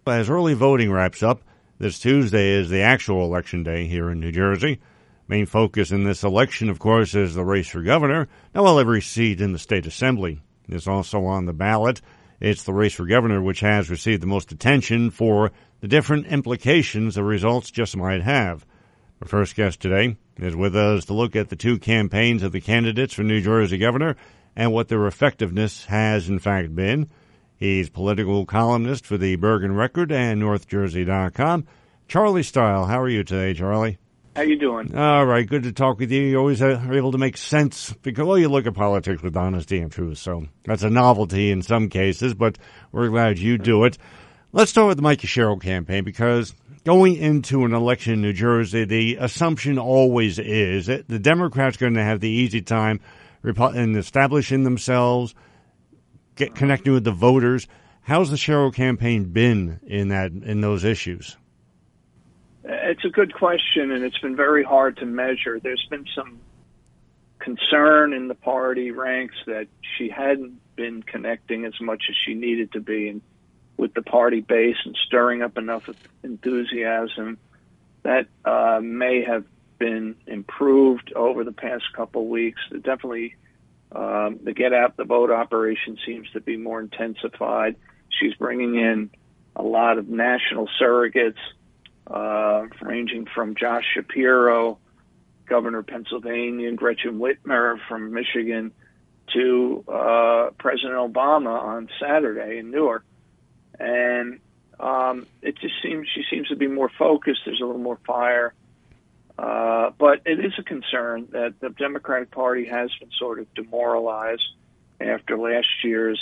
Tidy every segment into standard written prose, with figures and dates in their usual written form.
as early voting wraps up, this Tuesday is the actual election day here in New Jersey. Main focus in this election, of course, is the race for governor. Now, while every seat in the state assembly is also on the ballot, it's the race for governor which has received the most attention for the different implications the results just might have. Our first guest today is with us to look at the two campaigns of the candidates for New Jersey governor and what their effectiveness has in fact been. He's political columnist for the Bergen Record and NorthJersey.com. Charlie Style, how are you today, Charlie? How you doing? All right, good to talk with you. You always are able to make sense because, well, you look at politics with honesty and truth, so that's a novelty in some cases, but we're glad you do it. Let's start with the Mike Sherrill campaign because going into an election in New Jersey, the assumption always is that the Democrats are going to have the easy time in establishing themselves, connecting with the voters. How's the Sherrill campaign been in those issues? It's a good question, and it's been very hard to measure. There's been some concern in the party ranks that she hadn't been connecting as much as she needed to be with the party base and stirring up enough enthusiasm. That may have been improved over the past couple of weeks. Definitely the get out the vote operation seems to be more intensified. She's bringing in a lot of national surrogates, ranging from Josh Shapiro, governor of Pennsylvania, and Gretchen Whitmer from Michigan, to President Obama on Saturday in Newark. And it just seems she seems to be more focused. There's a little more fire. But it is a concern that the Democratic Party has been sort of demoralized after last year's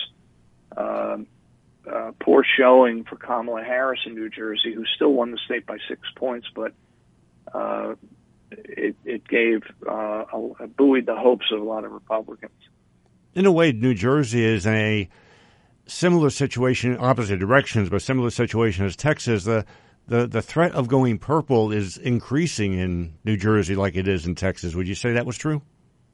poor showing for Kamala Harris in New Jersey, who still won the state by 6 points, but it gave buoyed the hopes of a lot of Republicans. In a way, New Jersey is a similar situation, opposite directions, but similar situation as Texas. The threat of going purple is increasing in New Jersey like it is in Texas. Would you say that was true?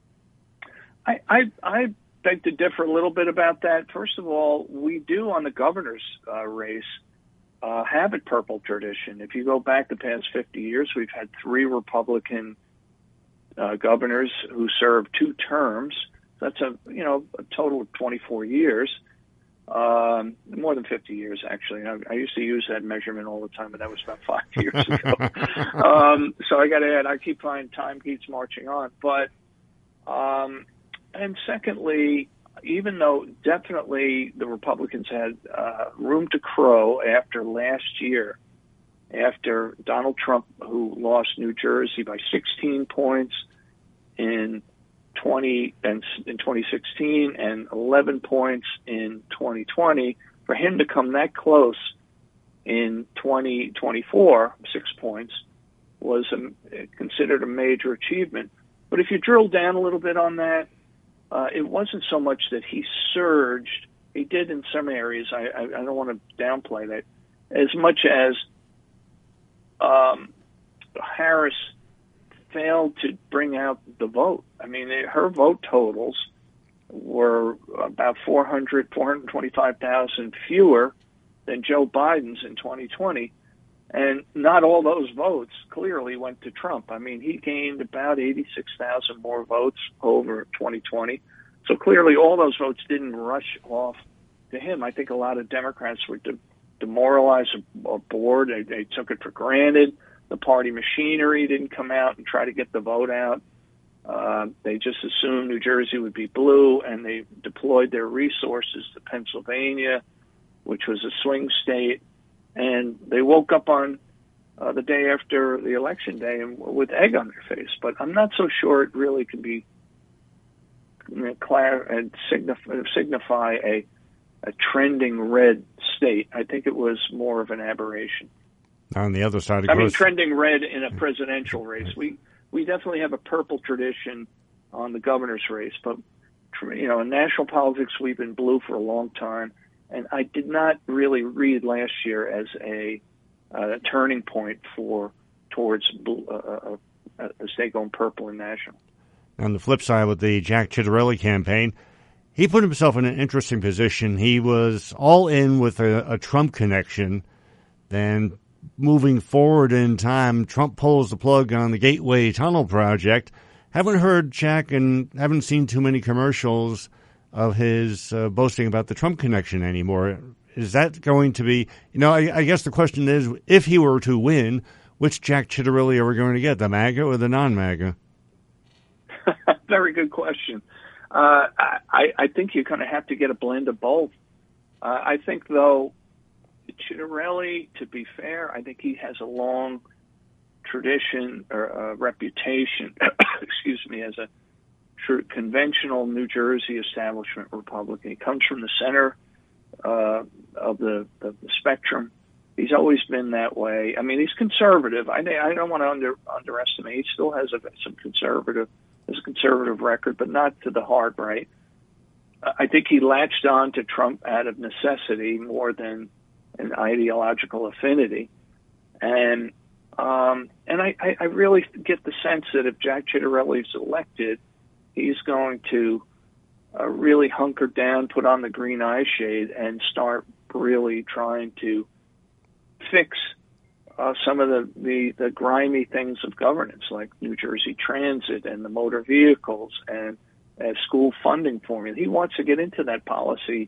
I beg to differ a little bit about that. First of all, we do on the governor's race have a purple tradition. If you go back the past 50 years, we've had 3 Republican governors who served 2 terms. That's a total of 24 years. More than 50 years, actually. I used to use that measurement all the time, but that was about 5 years ago. So I got to add, I keep finding time keeps marching on. But, and secondly, even though definitely the Republicans had room to crow after last year, after Donald Trump, who lost New Jersey by 16 points in 2016 and 11 points in 2020, for him to come that close in 2024, 6 points, was considered a major achievement. But if you drill down a little bit on that, it wasn't so much that he surged. He did in some areas. I don't want to downplay that. As much as Harris failed to bring out the vote. I mean, her vote totals were about 425,000 fewer than Joe Biden's in 2020. And not all those votes clearly went to Trump. I mean, he gained about 86,000 more votes over 2020. So clearly all those votes didn't rush off to him. I think a lot of Democrats were demoralized or bored. They took it for granted. The party machinery didn't come out and try to get the vote out. They just assumed New Jersey would be blue, and they deployed their resources to Pennsylvania, which was a swing state. And they woke up on the day after the election day and with egg on their face. But I'm not so sure it really can be signify a trending red state. I think it was more of an aberration. On the other side, trending red in a presidential race. We definitely have a purple tradition on the governor's race, but in national politics we've been blue for a long time. And I did not really read last year as a turning point towards a state going purple in national. On the flip side, with the Jack Ciattarelli campaign, he put himself in an interesting position. He was all in with a Trump connection, then moving forward in time, Trump pulls the plug on the Gateway Tunnel project. Haven't heard Jack and haven't seen too many commercials of his boasting about the Trump connection anymore. Is that going to be, I guess the question is, if he were to win, which Jack Ciattarelli are we going to get, the MAGA or the non-MAGA? Very good question. I think you're going to have to get a blend of both. I think, though, Ciattarelli, to be fair, I think he has a long tradition or reputation, as a conventional New Jersey establishment Republican. He comes from the center of the spectrum. He's always been that way. I mean, he's conservative. I don't want to underestimate. He still has a conservative record, but not to the hard right. I think he latched on to Trump out of necessity more than an ideological affinity, and I really get the sense that if Jack Ciattarelli is elected, he's going to really hunker down, put on the green eye shade, and start really trying to fix some of the grimy things of governance, like New Jersey Transit and the motor vehicles and school funding formula. He wants to get into that policy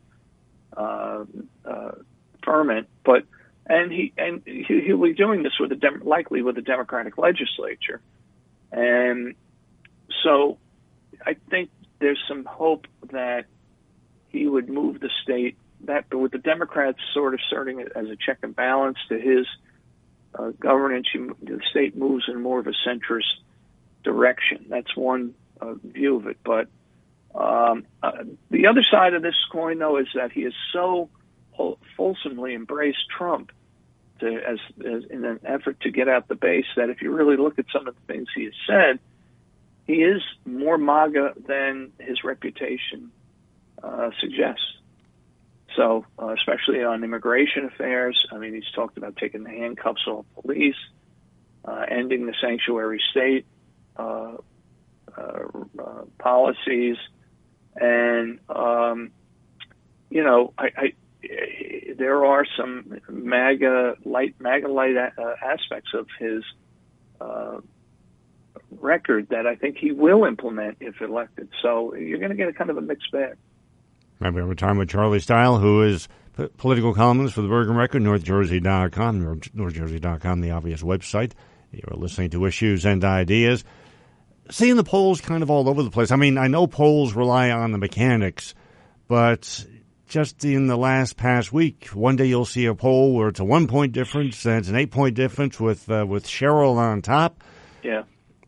ferment, and he'll be doing this likely with the Democratic legislature, and so I think there's some hope that he would move the state, but with the Democrats sort of serving it as a check and balance to his governance, the state moves in more of a centrist direction. That's one view of it. But the other side of this coin, though, is that he has so fulsomely embraced Trump as in an effort to get out the base that if you really look at some of the things he has said, he is more MAGA than his reputation suggests. So, especially on immigration affairs, I mean, he's talked about taking the handcuffs off police, ending the sanctuary state policies, and there are some MAGA light aspects of his record that I think he will implement if elected. So you're going to get a kind of a mixed bag. Right, we have a time with Charlie Style, who is political columnist for the Bergen Record, NorthJersey.com, NorthJersey.com, the obvious website. You're listening to Issues and Ideas. Seeing the polls kind of all over the place. I mean, I know polls rely on the mechanics, but just in the past week, one day you'll see a poll where it's a 1-point difference, and it's an 8-point difference with Cheryl on top. Yeah.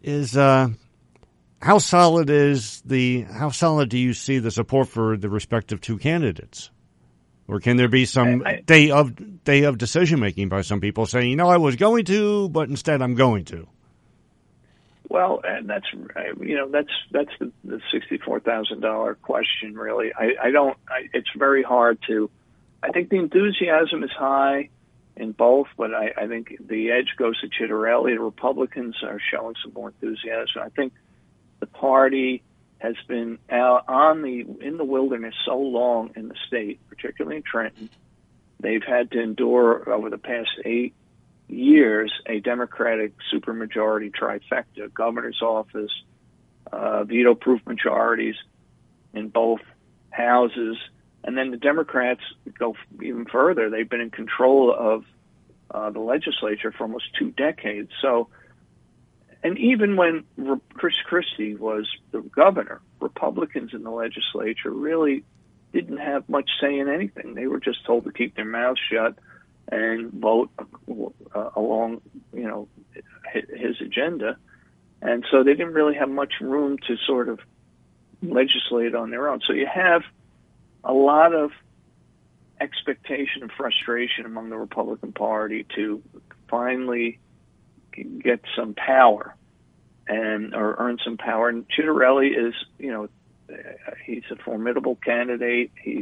How solid do you see the support for the respective two candidates? Or can there be some day of decision making by some people saying, I was going to, but instead I'm going to? Well, that's the $64,000 question, really. It's very hard to. I think the enthusiasm is high in both, but I think the edge goes to Ciattarelli. The Republicans are showing some more enthusiasm. I think the party has been out in the wilderness so long in the state, particularly in Trenton. They've had to endure over the past 8 years a Democratic supermajority trifecta, governor's office, veto-proof majorities in both houses, and then the Democrats go even further. They've been in control of the legislature for almost 2 decades. So, and even when Chris Christie was the governor, Republicans in the legislature really didn't have much say in anything. They were just told to keep their mouths shut and vote along, his agenda. And so they didn't really have much room to sort of legislate on their own. So you have a lot of expectation and frustration among the Republican Party to finally get some power or earn some power. And Ciattarelli is, he's a formidable candidate. He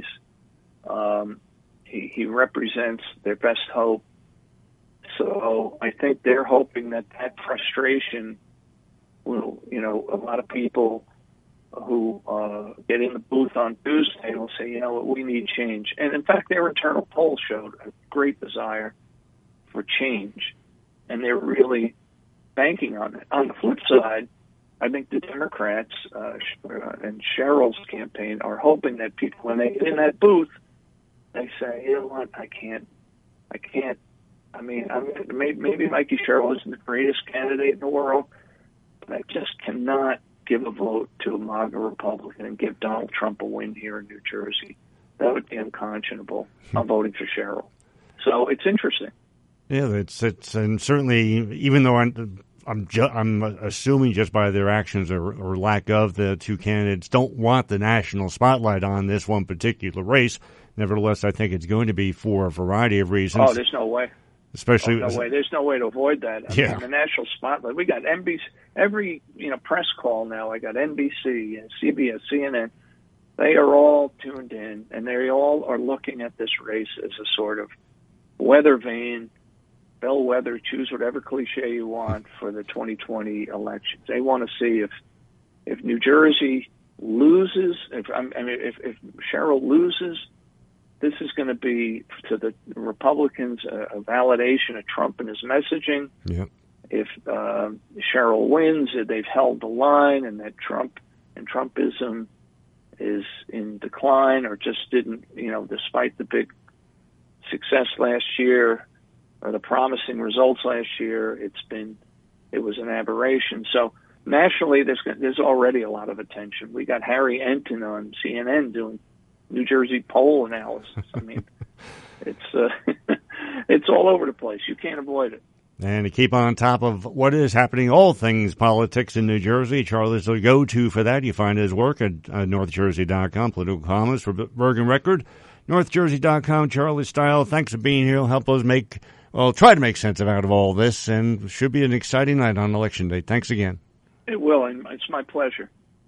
represents their best hope. So I think they're hoping that frustration will, a lot of people who get in the booth on Tuesday will say, we need change. And in fact, their internal poll showed a great desire for change, and they're really banking on it. On the flip side, I think the Democrats and Cheryl's campaign are hoping that people, when they get in that booth, they say, you know what, I can't. I mean, maybe Mikey Sherrill isn't the greatest candidate in the world, but I just cannot give a vote to a MAGA Republican and give Donald Trump a win here in New Jersey. That would be unconscionable. I'm voting for Sherrill. So it's interesting. Yeah, it's and certainly, even though I'm assuming just by their actions or lack of, the two candidates don't want the national spotlight on this one particular race. Nevertheless, I think it's going to be for a variety of reasons. Oh, there's no way. Especially, no way. There's no way to avoid that. I mean, the national spotlight. We got NBC, every press call now. I got NBC and CBS, CNN. They are all tuned in, and they all are looking at this race as a sort of weather vane, bellwether. Choose whatever cliche you want for the 2020 elections. They want to see if New Jersey loses. If Sherrill loses, this is going to be, to the Republicans, a validation of Trump and his messaging. Yep. If Sherrill wins, they've held the line, and that Trump and Trumpism is in decline, or just didn't, despite the big success last year or the promising results last year, it was an aberration. So nationally, there's already a lot of attention. We got Harry Enton on CNN doing New Jersey poll analysis. I mean, it's all over the place. You can't avoid it. And to keep on top of what is happening, all things politics in New Jersey, Charlie's the go-to for that. You find his work at NorthJersey.com, political columnist for Bergen Record. NorthJersey.com, Charlie Style. Thanks for being here. He'll help us try to make sense out of all this, and should be an exciting night on Election Day. Thanks again. It will, and it's my pleasure.